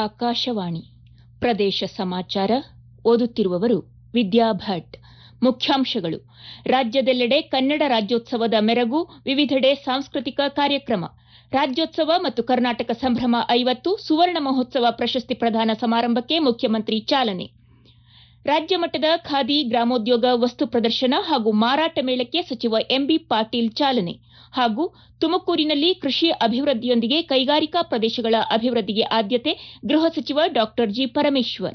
ಆಕಾಶವಾಣಿ ಪ್ರದೇಶ ಸಮಾಚಾರ ಓದುತ್ತಿರುವವರು ವಿದ್ಯಾ ಭಟ್. ಮುಖ್ಯಾಂಶಗಳು: ರಾಜ್ಯದೆಲ್ಲೆಡೆ ಕನ್ನಡ ರಾಜ್ಯೋತ್ಸವದ ಮೆರಗು, ವಿವಿಧೆಡೆ ಸಾಂಸ್ಕೃತಿಕ ಕಾರ್ಯಕ್ರಮ. ರಾಜ್ಯೋತ್ಸವ ಮತ್ತು ಕರ್ನಾಟಕ ಸಂಭ್ರಮ 50 ಸುವರ್ಣ ಮಹೋತ್ಸವ ಪ್ರಶಸ್ತಿ ಪ್ರದಾನ ಸಮಾರಂಭಕ್ಕೆ ಮುಖ್ಯಮಂತ್ರಿ ಚಾಲನೆ. ರಾಜ್ಯ ಮಟ್ಟದ ಖಾದಿ ಗ್ರಾಮೋದ್ಯೋಗ ವಸ್ತು ಪ್ರದರ್ಶನ ಹಾಗೂ ಮಾರಾಟ ಮೇಳಕ್ಕೆ ಸಚಿವ ಎಂಬಿ ಪಾಟೀಲ್ ಚಾಲನೆ. ಹಾಗೂ ತುಮಕೂರಿನಲ್ಲಿ ಕೃಷಿ ಅಭಿವೃದ್ಧಿಯೊಂದಿಗೆ ಕೈಗಾರಿಕಾ ಪ್ರದೇಶಗಳ ಅಭಿವೃದ್ಧಿಗೆ ಆದ್ಯತೆ, ಗೃಹ ಸಚಿವ ಡಾ ಜಿ. ಪರಮೇಶ್ವರ್.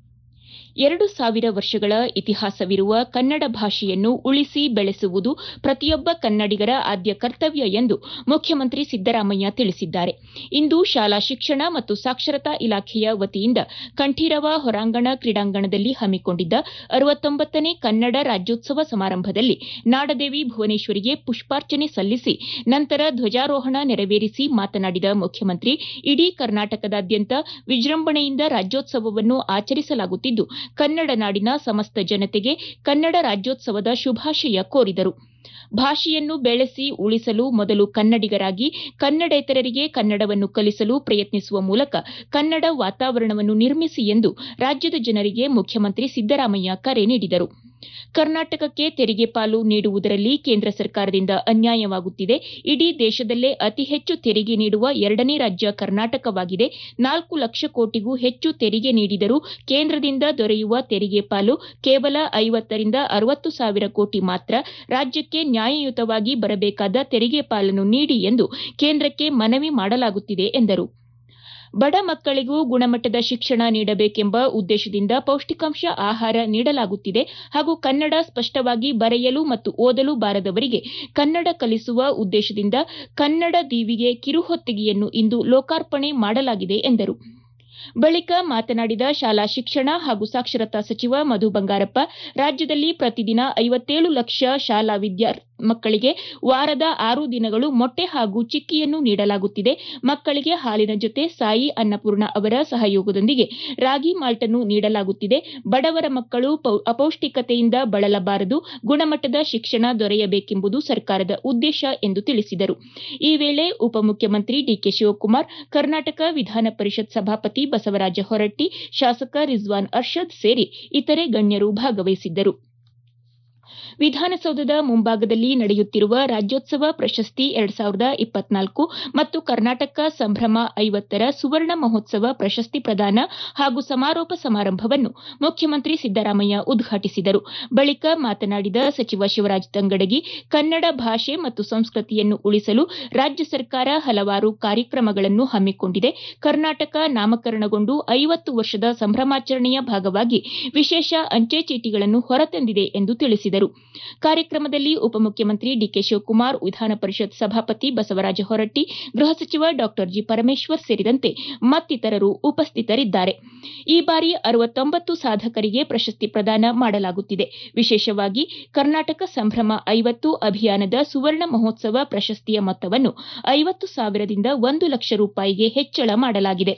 2000 ವರ್ಷಗಳ ಇತಿಹಾಸವಿರುವ ಕನ್ನಡ ಭಾಷೆಯನ್ನು ಉಳಿಸಿ ಬೆಳೆಸುವುದು ಪ್ರತಿಯೊಬ್ಬ ಕನ್ನಡಿಗರ ಆದ್ಯ ಕರ್ತವ್ಯ ಎಂದು ಮುಖ್ಯಮಂತ್ರಿ ಸಿದ್ದರಾಮಯ್ಯ ತಿಳಿಸಿದ್ದಾರೆ. ಇಂದು ಶಾಲಾ ಶಿಕ್ಷಣ ಮತ್ತು ಸಾಕ್ಷರತಾ ಇಲಾಖೆಯ ವತಿಯಿಂದ ಕಂಠೀರವ ಹೊರಾಂಗಣ ಕ್ರೀಡಾಂಗಣದಲ್ಲಿ ಹಮ್ಮಿಕೊಂಡಿದ್ದ 69ನೇ ಕನ್ನಡ ರಾಜ್ಯೋತ್ಸವ ಸಮಾರಂಭದಲ್ಲಿ ನಾಡದೇವಿ ಭುವನೇಶ್ವರಿಗೆ ಪುಷ್ಪಾರ್ಚನೆ ಸಲ್ಲಿಸಿ ನಂತರ ಧ್ವಜಾರೋಹಣ ನೆರವೇರಿಸಿ ಮಾತನಾಡಿದ ಮುಖ್ಯಮಂತ್ರಿ, ಇಡೀ ಕರ್ನಾಟಕದಾದ್ಯಂತ ವಿಜೃಂಭಣೆಯಿಂದ ರಾಜ್ಯೋತ್ಸವವನ್ನು ಆಚರಿಸಲಾಗುತ್ತಿದ್ದು, ಕನ್ನಡ ನಾಡಿನ ಸಮಸ್ತ ಜನತೆಗೆ ಕನ್ನಡ ರಾಜ್ಯೋತ್ಸವದ ಶುಭಾಶಯ ಕೋರಿದರು. ಭಾಷೆಯನ್ನು ಬೆಳೆಸಿ ಉಳಿಸಲು ಮೊದಲು ಕನ್ನಡಿಗರಾಗಿ ಕನ್ನಡೇತರರಿಗೆ ಕನ್ನಡವನ್ನು ಕಲಿಸಲು ಪ್ರಯತ್ನಿಸುವ ಮೂಲಕ ಕನ್ನಡ ವಾತಾವರಣವನ್ನು ನಿರ್ಮಿಸಿ ಎಂದು ರಾಜ್ಯದ ಜನರಿಗೆ ಮುಖ್ಯಮಂತ್ರಿ ಸಿದ್ದರಾಮಯ್ಯ ಕರೆ ನೀಡಿದರು. ಕರ್ನಾಟಕಕ್ಕೆ ತೆರಿಗೆ ಪಾಲು ನೀಡುವುದರಲ್ಲಿ ಕೇಂದ್ರ ಸರ್ಕಾರದಿಂದ ಅನ್ಯಾಯವಾಗುತ್ತಿದೆ. ಇಡೀ ದೇಶದಲ್ಲೇ ಅತಿ ಹೆಚ್ಚು ತೆರಿಗೆ ನೀಡುವ 2ನೇ ರಾಜ್ಯ ಕರ್ನಾಟಕವಾಗಿದೆ. 4 ಲಕ್ಷ ಕೋಟಿಗೂ ಹೆಚ್ಚು ತೆರಿಗೆ ನೀಡಿದರೂ ಕೇಂದ್ರದಿಂದ ದೊರೆಯುವ ತೆರಿಗೆ ಪಾಲು ಕೇವಲ 50 ರಿಂದ 60 ಸಾವಿರ ಕೋಟಿ ಮಾತ್ರ. ರಾಜ್ಯಕ್ಕೆ ನ್ಯಾಯಯುತವಾಗಿ ಬರಬೇಕಾದ ತೆರಿಗೆ ಪಾಲನ್ನು ನೀಡಿ ಎಂದು ಕೇಂದ್ರಕ್ಕೆ ಮನವಿ ಮಾಡಲಾಗುತ್ತಿದೆ ಎಂದರು. ಬಡ ಮಕ್ಕಳಿಗೂ ಗುಣಮಟ್ಟದ ಶಿಕ್ಷಣ ನೀಡಬೇಕೆಂಬ ಉದ್ದೇಶದಿಂದ ಪೌಷ್ಟಿಕಾಂಶ ಆಹಾರ ನೀಡಲಾಗುತ್ತಿದೆ ಹಾಗೂ ಕನ್ನಡ ಸ್ಪಷ್ಟವಾಗಿ ಬರೆಯಲು ಮತ್ತು ಓದಲು ಬಾರದವರಿಗೆ ಕನ್ನಡ ಕಲಿಸುವ ಉದ್ದೇಶದಿಂದ ಕನ್ನಡ ದೀವಿಗೆ ಕಿರುಹೊತ್ತಿಗೆಯನ್ನು ಇಂದು ಲೋಕಾರ್ಪಣೆ ಮಾಡಲಾಗಿದೆ ಎಂದರು. ಬಳಿಕ ಮಾತನಾಡಿದ ಶಾಲಾ ಶಿಕ್ಷಣ ಹಾಗೂ ಸಾಕ್ಷರತಾ ಸಚಿವ ಮಧು ಬಂಗಾರಪ್ಪ, ರಾಜ್ಯದಲ್ಲಿ ಪ್ರತಿದಿನ 57 ಲಕ್ಷ ಶಾಲಾ ಮಕ್ಕಳಿಗೆ ವಾರದ 6 ದಿನಗಳು ಮೊಟ್ಟೆ ಹಾಗೂ ಚಿಕ್ಕಿಯನ್ನು ನೀಡಲಾಗುತ್ತಿದೆ. ಮಕ್ಕಳಿಗೆ ಹಾಲಿನ ಜೊತೆ ಸಾಯಿ ಅನ್ನಪೂರ್ಣ ಅವರ ಸಹಯೋಗದೊಂದಿಗೆ ರಾಗಿ ಮಾಲ್ಟ್ ಅನ್ನು ನೀಡಲಾಗುತ್ತಿದೆ. ಬಡವರ ಮಕ್ಕಳು ಅಪೌಷ್ಟಿಕತೆಯಿಂದ ಬಳಲಬಾರದು, ಗುಣಮಟ್ಟದ ಶಿಕ್ಷಣ ದೊರೆಯಬೇಕೆಂಬುದು ಸರ್ಕಾರದ ಉದ್ದೇಶ ಎಂದು ತಿಳಿಸಿದರು. ಈ ವೇಳೆ ಉಪಮುಖ್ಯಮಂತ್ರಿ ಡಿಕೆ ಶಿವಕುಮಾರ್, ಕರ್ನಾಟಕ ವಿಧಾನ ಪರಿಷತ್ ಸಭಾಪತಿ ಬಸವರಾಜ ಹೊರಟ್ಟಿ, ಶಾಸಕ ರಿಜ್ವಾನ್ ಅರ್ಷದ್ ಸೇರಿ ಇತರೆ ಗಣ್ಯರು ಭಾಗವಹಿಸಿದ್ದರು. ವಿಧಾನಸೌಧದ ಮುಂಭಾಗದಲ್ಲಿ ನಡೆಯುತ್ತಿರುವ ರಾಜ್ಯೋತ್ಸವ ಪ್ರಶಸ್ತಿ 2024 ಮತ್ತು ಕರ್ನಾಟಕ ಸಂಭ್ರಮ 50ರ ಸುವರ್ಣ ಮಹೋತ್ಸವ ಪ್ರಶಸ್ತಿ ಪ್ರದಾನ ಹಾಗೂ ಸಮಾರೋಪ ಸಮಾರಂಭವನ್ನು ಮುಖ್ಯಮಂತ್ರಿ ಸಿದ್ದರಾಮಯ್ಯ ಉದ್ಘಾಟಿಸಿದರು. ಬಳಿಕ ಮಾತನಾಡಿದ ಸಚಿವ ಶಿವರಾಜ ತಂಗಡಗಿ, ಕನ್ನಡ ಭಾಷೆ ಮತ್ತು ಸಂಸ್ಕೃತಿಯನ್ನು ಉಳಿಸಲು ರಾಜ್ಯ ಸರ್ಕಾರ ಹಲವಾರು ಕಾರ್ಯಕ್ರಮಗಳನ್ನು ಹಮ್ಮಿಕೊಂಡಿದೆ. ಕರ್ನಾಟಕ ನಾಮಕರಣಗೊಂಡು 50 ವರ್ಷದ ಸಂಭ್ರಮಾಚರಣೆಯ ಭಾಗವಾಗಿ ವಿಶೇಷ ಅಂಚೆ ಚೀಟಿಗಳನ್ನು ಹೊರತಂದಿದೆ ಎಂದು ತಿಳಿಸಿದರು. ಕಾರ್ಯಕ್ರಮದಲ್ಲಿ ಉಪಮುಖ್ಯಮಂತ್ರಿ ಡಿಕೆ ಶಿವಕುಮಾರ್, ವಿಧಾನ ಪರಿಷತ್ ಸಭಾಪತಿ ಬಸವರಾಜ ಹೊರಟ್ಟಿ, ಗೃಹ ಸಚಿವ ಡಾ ಜಿ. ಪರಮೇಶ್ವರ್ ಸೇರಿದಂತೆ ಮತ್ತಿತರರು ಉಪಸ್ಥಿತರಿದ್ದಾರೆ. ಈ ಬಾರಿ 69 ಸಾಧಕರಿಗೆ ಪ್ರಶಸ್ತಿ ಪ್ರದಾನ ಮಾಡಲಾಗುತ್ತಿದೆ. ವಿಶೇಷವಾಗಿ ಕರ್ನಾಟಕ ಸಂಭ್ರಮ 50 ಅಭಿಯಾನದ ಸುವರ್ಣ ಮಹೋತ್ಸವ ಪ್ರಶಸ್ತಿಯ ಮೊತ್ತವನ್ನು 50,000ದಿಂದ 1 ಲಕ್ಷ ರೂಪಾಯಿಗೆ ಹೆಚ್ಚಳ ಮಾಡಲಾಗಿದೆ.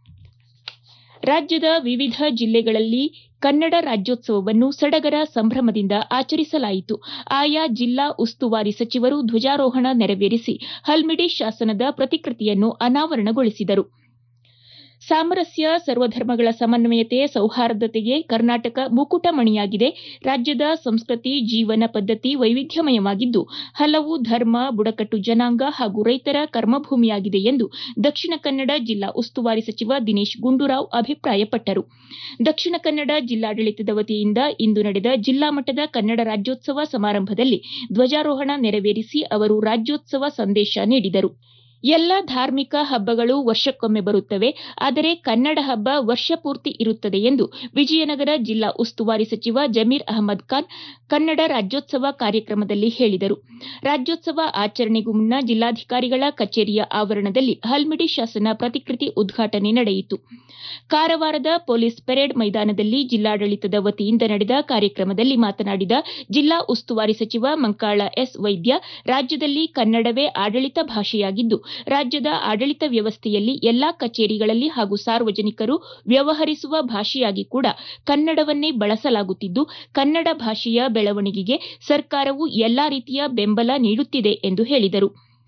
ರಾಜ್ಯದ ವಿವಿಧ ಜಿಲ್ಲೆಗಳಲ್ಲಿ ಕನ್ನಡ ರಾಜ್ಯೋತ್ಸವವನ್ನು ಸಡಗರ ಸಂಭ್ರಮದಿಂದ ಆಚರಿಸಲಾಯಿತು. ಆಯಾ ಜಿಲ್ಲಾ ಉಸ್ತುವಾರಿ ಸಚಿವರು ಧ್ವಜಾರೋಹಣ ನೆರವೇರಿಸಿ ಹಲ್ಮಿಡಿ ಶಾಸನದ ಪ್ರತಿಕೃತಿಯನ್ನು ಅನಾವರಣಗೊಳಿಸಿದರು. ಸಾಮರಸ್ಯ, ಸರ್ವಧರ್ಮಗಳ ಸಮನ್ವಯತೆ, ಸೌಹಾರ್ದತೆಗೆ ಕರ್ನಾಟಕ ಮುಕುಟಮಣಿಯಾಗಿದೆ. ರಾಜ್ಯದ ಸಂಸ್ಕೃತಿ, ಜೀವನ ಪದ್ಧತಿ ವೈವಿಧ್ಯಮಯವಾಗಿದ್ದು, ಹಲವು ಧರ್ಮ, ಬುಡಕಟ್ಟು ಜನಾಂಗ ಹಾಗೂ ರೈತರ ಕರ್ಮಭೂಮಿಯಾಗಿದೆ ಎಂದು ದಕ್ಷಿಣ ಕನ್ನಡ ಜಿಲ್ಲಾ ಉಸ್ತುವಾರಿ ಸಚಿವ ದಿನೇಶ್ ಗುಂಡೂರಾವ್ ಅಭಿಪ್ರಾಯಪಟ್ಟರು. ದಕ್ಷಿಣ ಕನ್ನಡ ಜಿಲ್ಲಾಡಳಿತದ ವತಿಯಿಂದ ಇಂದು ನಡೆದ ಜಿಲ್ಲಾ ಮಟ್ಟದ ಕನ್ನಡ ರಾಜ್ಯೋತ್ಸವ ಸಮಾರಂಭದಲ್ಲಿ ಧ್ವಜಾರೋಹಣ ನೆರವೇರಿಸಿ ಅವರು ರಾಜ್ಯೋತ್ಸವ ಸಂದೇಶ ನೀಡಿದರು. ಎಲ್ಲ ಧಾರ್ಮಿಕ ಹಬ್ಬಗಳು ವರ್ಷಕ್ಕೊಮ್ಮೆ ಬರುತ್ತವೆ, ಆದರೆ ಕನ್ನಡ ಹಬ್ಬ ವರ್ಷಪೂರ್ತಿ ಇರುತ್ತದೆ ಎಂದು ವಿಜಯನಗರ ಜಿಲ್ಲಾ ಉಸ್ತುವಾರಿ ಸಚಿವ ಜಮೀರ್ ಅಹಮದ್ ಖಾನ್ ಕನ್ನಡ ರಾಜ್ಯೋತ್ಸವ ಕಾರ್ಯಕ್ರಮದಲ್ಲಿ ಹೇಳಿದರು. ರಾಜ್ಯೋತ್ಸವ ಆಚರಣೆಗೂ ಮುನ್ನ ಜಿಲ್ಲಾಧಿಕಾರಿಗಳ ಕಚೇರಿಯ ಆವರಣದಲ್ಲಿ ಹಲ್ಮಿಡಿ ಶಾಸನ ಪ್ರತಿಕೃತಿ ಉದ್ಘಾಟನೆ ನಡೆಯಿತು. ಕಾರವಾರದ ಪೊಲೀಸ್ ಪರೇಡ್ ಮೈದಾನದಲ್ಲಿ ಜಿಲ್ಲಾಡಳಿತದ ವತಿಯಿಂದ ನಡೆದ ಕಾರ್ಯಕ್ರಮದಲ್ಲಿ ಮಾತನಾಡಿದ ಜಿಲ್ಲಾ ಉಸ್ತುವಾರಿ ಸಚಿವ ಮಂಕಾಳ ಎಸ್. ವೈದ್ಯ, ರಾಜ್ಯದಲ್ಲಿ ಕನ್ನಡವೇ ಆಡಳಿತ ಭಾಷೆಯಾಗಿದ್ದು, ರಾಜ್ಯದ ಆಡಳಿತ ವ್ಯವಸ್ಥೆಯಲ್ಲಿ ಎಲ್ಲಾ ಕಚೇರಿಗಳಲ್ಲಿ ಹಾಗೂ ಸಾರ್ವಜನಿಕರು ವ್ಯವಹರಿಸುವ ಭಾಷೆಯಾಗಿ ಕೂಡ ಕನ್ನಡವನ್ನೇ ಬಳಸಲಾಗುತ್ತಿದ್ದು, ಕನ್ನಡ ಭಾಷೆಯ ಬೆಳವಣಿಗೆಗೆ ಸರ್ಕಾರವು ಎಲ್ಲಾ ರೀತಿಯ ಬೆಂಬಲ ನೀಡುತ್ತಿದೆ ಎಂದು ಹೇಳಿದರು.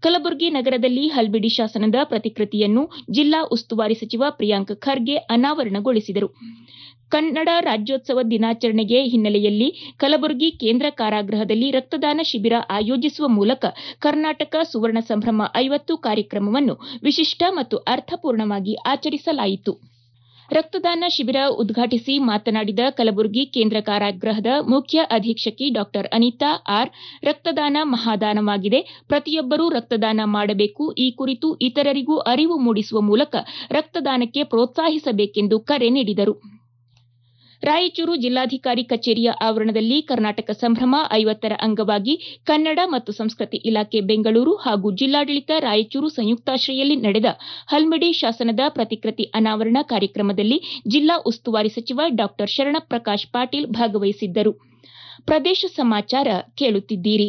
ಕಲಬುರಗಿ ನಗರದಲ್ಲಿ ಹಲ್ಮಿಡಿ ಶಾಸನದ ಪ್ರತಿಕೃತಿಯನ್ನು ಜಿಲ್ಲಾ ಉಸ್ತುವಾರಿ ಸಚಿವ ಪ್ರಿಯಾಂಕ್ ಖರ್ಗೆ ಅನಾವರಣಗೊಳಿಸಿದರು. ಕನ್ನಡ ರಾಜ್ಯೋತ್ಸವ ದಿನಾಚರಣೆಗೆ ಹಿನ್ನೆಲೆಯಲ್ಲಿ ಕಲಬುರಗಿ ಕೇಂದ್ರ ಕಾರಾಗೃಹದಲ್ಲಿ ರಕ್ತದಾನ ಶಿಬಿರ ಆಯೋಜಿಸುವ ಮೂಲಕ ಕರ್ನಾಟಕ ಸುವರ್ಣ ಸಂಭ್ರಮ 50 ಕಾರ್ಯಕ್ರಮವನ್ನು ವಿಶಿಷ್ಟ ಮತ್ತು ಅರ್ಥಪೂರ್ಣವಾಗಿ ಆಚರಿಸಲಾಯಿತು. ರಕ್ತದಾನ ಶಿಬಿರ ಉದ್ಘಾಟಿಸಿ ಮಾತನಾಡಿದ ಕಲಬುರಗಿ ಕೇಂದ್ರ ಕಾರಾಗೃಹದ ಮುಖ್ಯ ಅಧೀಕ್ಷಕಿ ಡಾ ಅನಿತಾ ಆರ್, ರಕ್ತದಾನ ಮಹಾದಾನವಾಗಿದೆ, ಪ್ರತಿಯೊಬ್ಬರೂ ರಕ್ತದಾನ ಮಾಡಬೇಕು, ಈ ಕುರಿತು ಇತರರಿಗೂ ಅರಿವು ಮೂಡಿಸುವ ಮೂಲಕ ರಕ್ತದಾನಕ್ಕೆ ಪ್ರೋತ್ಸಾಹಿಸಬೇಕೆಂದು ಕರೆ ನೀಡಿದರು. ರಾಯಚೂರು ಜಿಲ್ಲಾಧಿಕಾರಿ ಕಚೇರಿಯ ಆವರಣದಲ್ಲಿ ಕರ್ನಾಟಕ ಸಂಭ್ರಮ 50ರ ಅಂಗವಾಗಿ ಕನ್ನಡ ಮತ್ತು ಸಂಸ್ಕೃತಿ ಇಲಾಖೆ ಬೆಂಗಳೂರು ಹಾಗೂ ಜಿಲ್ಲಾಡಳಿತ ರಾಯಚೂರು ಸಂಯುಕ್ತಾಶ್ರಯಲ್ಲಿ ನಡೆದ ಹಲ್ಮಿಡಿ ಶಾಸನದ ಪ್ರತಿಕೃತಿ ಅನಾವರಣ ಕಾರ್ಯಕ್ರಮದಲ್ಲಿ ಜಿಲ್ಲಾ ಉಸ್ತುವಾರಿ ಸಚಿವ ಡಾ ಶರಣಪ್ರಕಾಶ್ ಪಾಟೀಲ್ ಭಾಗವಹಿಸಿದ್ದರು. ಪ್ರದೇಶ ಸಮಾಚಾರ ಕೇಳುತ್ತಿದ್ದೀರಿ.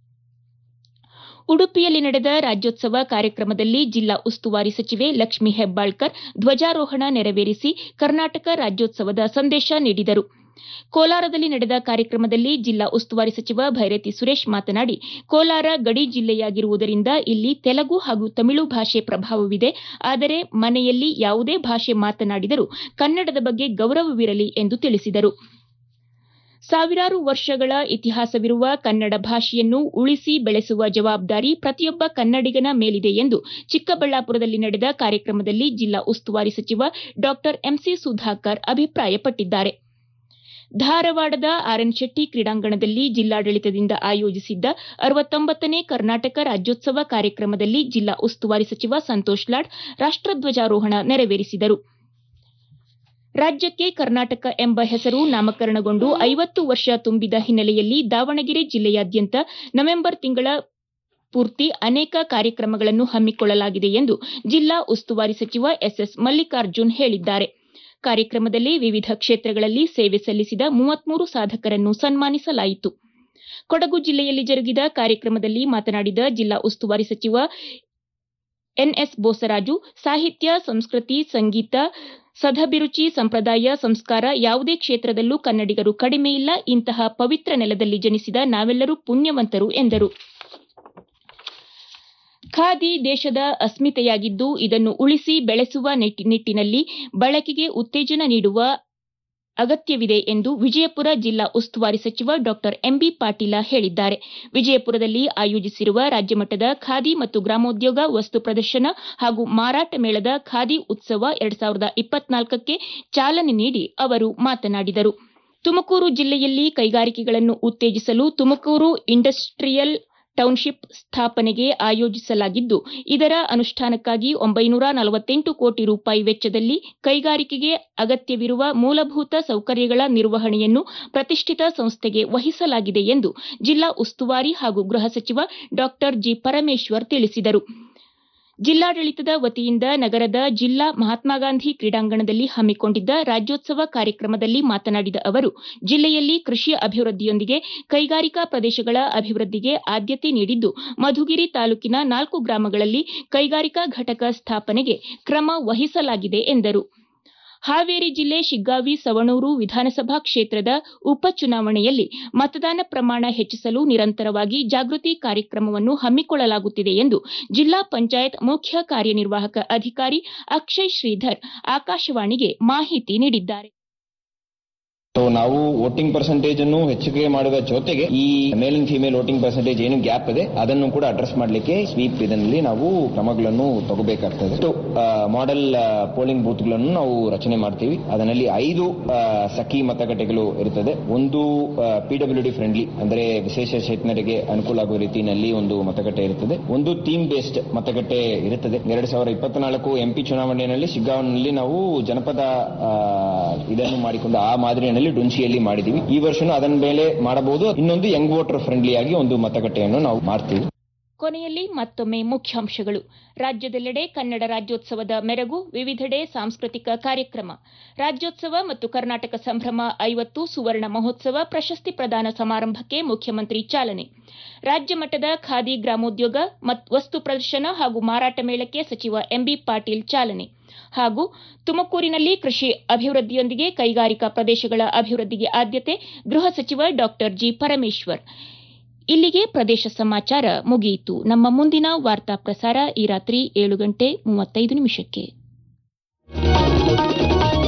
ಉಡುಪಿಯಲ್ಲಿ ನಡೆದ ರಾಜ್ಯೋತ್ಸವ ಕಾರ್ಯಕ್ರಮದಲ್ಲಿ ಜಿಲ್ಲಾ ಉಸ್ತುವಾರಿ ಸಚಿವೆ ಲಕ್ಷ್ಮೀ ಹೆಬ್ಬಾಳ್ಕರ್ ಧ್ವಜಾರೋಹಣ ನೆರವೇರಿಸಿ ಕರ್ನಾಟಕ ರಾಜ್ಯೋತ್ಸವದ ಸಂದೇಶ ನೀಡಿದರು. ಕೋಲಾರದಲ್ಲಿ ನಡೆದ ಕಾರ್ಯಕ್ರಮದಲ್ಲಿ ಜಿಲ್ಲಾ ಉಸ್ತುವಾರಿ ಸಚಿವ ಭೈರತಿ ಸುರೇಶ್ ಮಾತನಾಡಿ, ಕೋಲಾರ ಗಡಿ ಜಿಲ್ಲೆಯಾಗಿರುವುದರಿಂದ ಇಲ್ಲಿ ತೆಲುಗು ಹಾಗೂ ತಮಿಳು ಭಾಷೆ ಪ್ರಭಾವವಿದೆ. ಆದರೆ ಮನೆಯಲ್ಲಿ ಯಾವುದೇ ಭಾಷೆ ಮಾತನಾಡಿದರೂ ಕನ್ನಡದ ಬಗ್ಗೆ ಗೌರವವಿರಲಿ ಎಂದು ತಿಳಿಸಿದರು. ಸಾವಿರಾರು ವರ್ಷಗಳ ಇತಿಹಾಸವಿರುವ ಕನ್ನಡ ಭಾಷೆಯನ್ನು ಉಳಿಸಿ ಬೆಳೆಸುವ ಜವಾಬ್ದಾರಿ ಪ್ರತಿಯೊಬ್ಬ ಕನ್ನಡಿಗನ ಮೇಲಿದೆ ಎಂದು ಚಿಕ್ಕಬಳ್ಳಾಪುರದಲ್ಲಿ ನಡೆದ ಕಾರ್ಯಕ್ರಮದಲ್ಲಿ ಜಿಲ್ಲಾ ಉಸ್ತುವಾರಿ ಸಚಿವ ಡಾ ಎಂಸಿ ಸುಧಾಕರ್ ಅಭಿಪ್ರಾಯಪಟ್ಟಿದ್ದಾರೆ. ಧಾರವಾಡದ ಆರ್ಎನ್ ಶೆಟ್ಟಿ ಕ್ರೀಡಾಂಗಣದಲ್ಲಿ ಜಿಲ್ಲಾಡಳಿತದಿಂದ ಆಯೋಜಿಸಿದ್ದ 69ನೇ ಕರ್ನಾಟಕ ರಾಜ್ಯೋತ್ಸವ ಕಾರ್ಯಕ್ರಮದಲ್ಲಿ ಜಿಲ್ಲಾ ಉಸ್ತುವಾರಿ ಸಚಿವ ಸಂತೋಷ್ ಲಾಡ್ ರಾಷ್ಟ್ರಧ್ವಜಾರೋಹಣ ನೆರವೇರಿಸಿದರು. ರಾಜ್ಯಕ್ಕೆ ಕರ್ನಾಟಕ ಎಂಬ ಹೆಸರು ನಾಮಕರಣಗೊಂಡು 50 ವರ್ಷ ತುಂಬಿದ ಹಿನ್ನೆಲೆಯಲ್ಲಿ ದಾವಣಗೆರೆ ಜಿಲ್ಲೆಯಾದ್ಯಂತ ನವೆಂಬರ್ ತಿಂಗಳ ಪೂರ್ತಿ ಅನೇಕ ಕಾರ್ಯಕ್ರಮಗಳನ್ನು ಹಮ್ಮಿಕೊಳ್ಳಲಾಗಿದೆ ಎಂದು ಜಿಲ್ಲಾ ಉಸ್ತುವಾರಿ ಸಚಿವ ಎಸ್ಎಸ್ ಮಲ್ಲಿಕಾರ್ಜುನ್ ಹೇಳಿದ್ದಾರೆ. ಕಾರ್ಯಕ್ರಮದಲ್ಲಿ ವಿವಿಧ ಕ್ಷೇತ್ರಗಳಲ್ಲಿ ಸೇವೆ ಸಲ್ಲಿಸಿದ 33 ಸಾಧಕರನ್ನು ಸನ್ಮಾನಿಸಲಾಯಿತು. ಕೊಡಗು ಜಿಲ್ಲೆಯಲ್ಲಿ ಜರುಗಿದ ಕಾರ್ಯಕ್ರಮದಲ್ಲಿ ಮಾತನಾಡಿದ ಜಿಲ್ಲಾ ಉಸ್ತುವಾರಿ ಸಚಿವ ಎನ್ಎಸ್ ಬೋಸರಾಜು, ಸಾಹಿತ್ಯ, ಸಂಸ್ಕೃತಿ, ಸಂಗೀತ, ಸದಭಿರುಚಿ, ಸಂಪ್ರದಾಯ, ಸಂಸ್ಕಾರ ಯಾವುದೇ ಕ್ಷೇತ್ರದಲ್ಲೂ ಕನ್ನಡಿಗರು ಕಡಿಮೆಯಿಲ್ಲ. ಇಂತಹ ಪವಿತ್ರ ನೆಲದಲ್ಲಿ ಜನಿಸಿದ ನಾವೆಲ್ಲರೂ ಪುಣ್ಯವಂತರು ಎಂದರು. ಖಾದಿ ದೇಶದ ಅಸ್ಮಿತೆಯಾಗಿದ್ದು ಇದನ್ನು ಉಳಿಸಿ ಬೆಳೆಸುವ ನಿಟ್ಟಿನಲ್ಲಿ ಬಳಕೆಗೆ ಉತ್ತೇಜನ ನೀಡುವ ಅಗತ್ಯವಿದೆ ಎಂದು ವಿಜಯಪುರ ಜಿಲ್ಲಾ ಉಸ್ತುವಾರಿ ಸಚಿವ ಡಾ ಎಂಬಿ ಪಾಟೀಲ ಹೇಳಿದ್ದಾರೆ. ವಿಜಯಪುರದಲ್ಲಿ ಆಯೋಜಿಸಿರುವ ರಾಜ್ಯಮಟ್ಟದ ಖಾದಿ ಮತ್ತು ಗ್ರಾಮೋದ್ಯೋಗ ವಸ್ತು ಪ್ರದರ್ಶನ ಹಾಗೂ ಮಾರಾಟ ಮೇಳದ ಖಾದಿ ಉತ್ಸವ 2024ಕ್ಕೆ ಚಾಲನೆ ನೀಡಿ ಅವರು ಮಾತನಾಡಿದರು. ತುಮಕೂರು ಜಿಲ್ಲೆಯಲ್ಲಿ ಕೈಗಾರಿಕೆಗಳನ್ನು ಉತ್ತೇಜಿಸಲು ತುಮಕೂರು ಇಂಡಸ್ಟ್ರಿಯಲ್ ಟೌನ್ಶಿಪ್ ಸ್ಥಾಪನೆಗೆ ಆಯೋಜಿಸಲಾಗಿದ್ದು, ಇದರ ಅನುಷ್ಠಾನಕ್ಕಾಗಿ 948 ಕೋಟಿ ರೂಪಾಯಿ ವೆಚ್ಚದಲ್ಲಿ ಕೈಗಾರಿಕೆಗೆ ಅಗತ್ಯವಿರುವ ಮೂಲಭೂತ ಸೌಕರ್ಯಗಳ ನಿರ್ವಹಣೆಯನ್ನು ಪ್ರತಿಷ್ಠಿತ ಸಂಸ್ಥೆಗೆ ವಹಿಸಲಾಗಿದೆ ಎಂದು ಜಿಲ್ಲಾ ಉಸ್ತುವಾರಿ ಹಾಗೂ ಗೃಹ ಸಚಿವ ಡಾ ಜಿ ಪರಮೇಶ್ವರ್ ತಿಳಿಸಿದರು. ಜಿಲ್ಲಾಡಳಿತದ ವತಿಯಿಂದ ನಗರದ ಜಿಲ್ಲಾ ಮಹಾತ್ಮಗಾಂಧಿ ಕ್ರೀಡಾಂಗಣದಲ್ಲಿ ಹಮ್ಮಿಕೊಂಡಿದ್ದ ರಾಜ್ಯೋತ್ಸವ ಕಾರ್ಯಕ್ರಮದಲ್ಲಿ ಮಾತನಾಡಿದ ಅವರು, ಜಿಲ್ಲೆಯಲ್ಲಿ ಕೃಷಿ ಅಭಿವೃದ್ಧಿಯೊಂದಿಗೆ ಕೈಗಾರಿಕಾ ಪ್ರದೇಶಗಳ ಅಭಿವೃದ್ಧಿಗೆ ಆದ್ಯತೆ ನೀಡಿದ್ದು, ಮಧುಗಿರಿ ತಾಲೂಕಿನ 4 ಗ್ರಾಮಗಳಲ್ಲಿ ಕೈಗಾರಿಕಾ ಘಟಕ ಸ್ಥಾಪನೆಗೆ ಕ್ರಮ ವಹಿಸಲಾಗಿದೆ ಎಂದರು. ಹಾವೇರಿ ಜಿಲ್ಲೆ ಶಿಗ್ಗಾವಿ ಸವಣೂರು ವಿಧಾನಸಭಾ ಕ್ಷೇತ್ರದ ಉಪಚುನಾವಣೆಯಲ್ಲಿ ಮತದಾನ ಪ್ರಮಾಣ ಹೆಚ್ಚಿಸಲು ನಿರಂತರವಾಗಿ ಜಾಗೃತಿ ಕಾರ್ಯಕ್ರಮವನ್ನು ಹಮ್ಮಿಕೊಳ್ಳಲಾಗುತ್ತಿದೆ ಎಂದು ಜಿಲ್ಲಾ ಪಂಚಾಯತ್ ಮುಖ್ಯ ಕಾರ್ಯನಿರ್ವಾಹಕ ಅಧಿಕಾರಿ ಅಕ್ಷಯ್ ಶ್ರೀಧರ್ ಆಕಾಶವಾಣಿಗೆ ಮಾಹಿತಿ ನೀಡಿದ್ದಾರೆ. ನಾವು ವೋಟಿಂಗ್ ಪರ್ಸೆಂಟೇಜ್ ಅನ್ನು ಹೆಚ್ಚಿಗೆ ಮಾಡುವ ಜೊತೆಗೆ ಈ male and female voting percentage ಏನು ಗ್ಯಾಪ್ ಇದೆ ಅದನ್ನು ಕೂಡ ಅಡ್ರೆಸ್ ಮಾಡಲಿಕ್ಕೆ ಸ್ವೀಪ್ ಇದರಲ್ಲಿ ನಾವು ಕ್ರಮಗಳನ್ನು ತಗೋಬೇಕಾಗ್ತದೆ. ಮಾಡೆಲ್ ಪೋಲಿಂಗ್ ಬೂತ್ ಗಳನ್ನು ನಾವು ರಚನೆ ಮಾಡ್ತೀವಿ. ಅದರಲ್ಲಿ 5 ಸಖಿ ಮತಗಟ್ಟೆಗಳು ಇರುತ್ತದೆ. ಒಂದು ಪಿಡಬ್ಲ್ಯೂಡಿ ಫ್ರೆಂಡ್ಲಿ ಅಂದ್ರೆ ವಿಶೇಷ ಚೇತನರಿಗೆ ಅನುಕೂಲ ಆಗುವ ರೀತಿಯಲ್ಲಿ ಒಂದು ಮತಗಟ್ಟೆ ಇರುತ್ತದೆ. ಒಂದು ಥೀಮ್ ಬೇಸ್ಡ್ ಮತಗಟ್ಟೆ ಇರುತ್ತದೆ. 2024 ಎಂಪಿ ಚುನಾವಣೆಯಲ್ಲಿ ಶಿಗ್ಗಾಂವಿನಲ್ಲಿ ನಾವು ಜನಪದ ಇದನ್ನು ಮಾಡಿಕೊಂಡು ಆ ಮಾದರಿಯಲ್ಲಿ ಡುನ್ಸಿಯಲ್ಲಿ ಮಾಡಿದೀವಿ. ಈ ವರ್ಷನೂ ಅದನ್ನ ಮೇಲೆ ಮಾಡಬಹುದು. ಇನ್ನೊಂದು ಯಂಗ್ ವೋಟರ್ ಫ್ರೆಂಡ್ಲಿ ಆಗಿ ಒಂದು ಮತಗಟ್ಟೆಯನ್ನು ನಾವು ಮಾಡ್ತೀವಿ. ಕೊನೆಯಲ್ಲಿ ಮತ್ತೊಮ್ಮೆ ಮುಖ್ಯಾಂಶಗಳು. ರಾಜ್ಯದೆಲ್ಲೆಡೆ ಕನ್ನಡ ರಾಜ್ಯೋತ್ಸವದ ಮೆರಗು, ವಿವಿಧೆಡೆ ಸಾಂಸ್ಕೃತಿಕ ಕಾರ್ಯಕ್ರಮ. ರಾಜ್ಯೋತ್ಸವ ಮತ್ತು ಕರ್ನಾಟಕ ಸಂಭ್ರಮ 50 ಸುವರ್ಣ ಮಹೋತ್ಸವ ಪ್ರಶಸ್ತಿ ಪ್ರದಾನ ಸಮಾರಂಭಕ್ಕೆ ಮುಖ್ಯಮಂತ್ರಿ ಚಾಲನೆ. ರಾಜ್ಯ ಮಟ್ಟದ ಖಾದಿ ಗ್ರಾಮೋದ್ಯೋಗ ವಸ್ತು ಪ್ರದರ್ಶನ ಹಾಗೂ ಮಾರಾಟ ಮೇಳಕ್ಕೆ ಸಚಿವ ಎಂಬಿ ಪಾಟೀಲ್ ಚಾಲನೆ. ಹಾಗೂ ತುಮಕೂರಿನಲ್ಲಿ ಕೃಷಿ ಅಭಿವೃದ್ಧಿಯೊಂದಿಗೆ ಕೈಗಾರಿಕಾ ಪ್ರದೇಶಗಳ ಅಭಿವೃದ್ಧಿಗೆ ಆದ್ಯತೆ, ಗೃಹ ಸಚಿವ ಡಾ ಜಿ ಪರಮೇಶ್ವರ್. ಇಲ್ಲಿಗೆ ಪ್ರದೇಶ ಸಮಾಚಾರ ಮುಗಿಯಿತು. ನಮ್ಮ ಮುಂದಿನ ವಾರ್ತಾ ಪ್ರಸಾರ ಈ ರಾತ್ರಿ 7:35 ನಿಮಿಷಕ್ಕೆ.